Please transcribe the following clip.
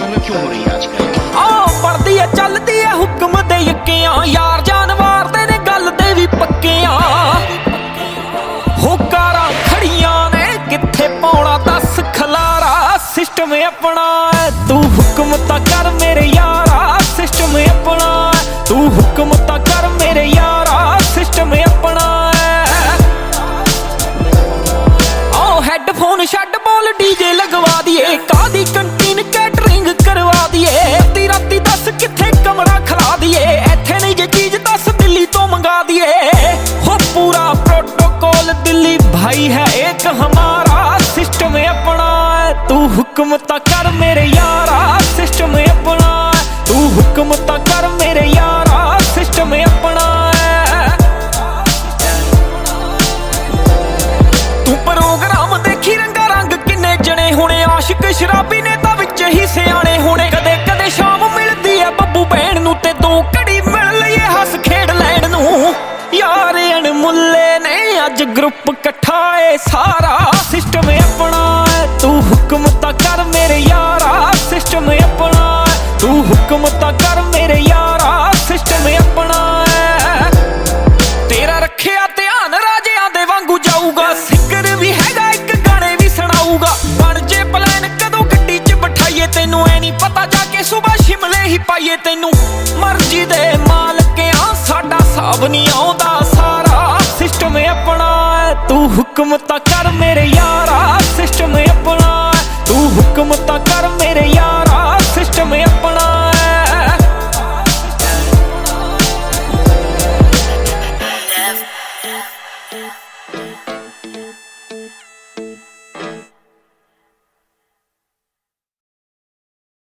में क्यों हो रही है आजकल? पढ़दी है चलदी है हुक्म दे यक्कियां यार जान मारदे ने गल दे भी पक्कियां हो कारां खड़ियां ने किथे पाउणा दस खलारा सिस्टम अपना तू हुक्म ता कर मेरे यारा सिस्टम अपना तू हुक्म ता कर मेरे यारा सिस्टम अपना हेडफोन छड्ड बोल डीजे लगवा दिए कादी कंटीन कैटरिंग करवा दिए अद्धी राती दस किथे कमरा खला दिए इत्थे नहीं जे चीज दस दिल्ली तो मंगा दिए हो पूरा प्रोटोकॉल दिल्ली भाई है एक हमारा सिस्टम अपना तू हुक्म ता कर मेरे यारा सिस्टम अपना तू हुक्म ता कर मेरे यारा सिस्टम अपना तू प्रोग्राम देखी रंगा रंग किन्ने जने होने आशिक शराबी ने तां विच ही सियाणे होने कदे कदे शाम मिलदी है बब्बू भैन नूं ते दो घड़ी मिल लईए हस खेड लैण नूं यार अणमुल्ले ने अज ग्रुप कट्ठा है सारा सिस्टम अपना तू हुक्म ता कर मेरे यारा सिस्टम अपना तू हुक्म ता कर मेरे यारा सिस्टम अपना तेरा रखिया ध्यान राजियां दे वांगू जाऊगा सिंगर भी हैगा एक गाने भी सुनाऊगा बन जे प्लान कदों गड्डी च बिठाइए तेनू ऐ नहीं पता जाके सुबह शिमले ही पाइए तेनू मर्जी दे मालकियां साडा साब नहीं आउंदा सारा सिस्टम अपना तू हुक्म ता कर मेरे यारा सिस्टम अपना तू हुक्म ता कर मेरे यारा सिस्टम अपना Yeah.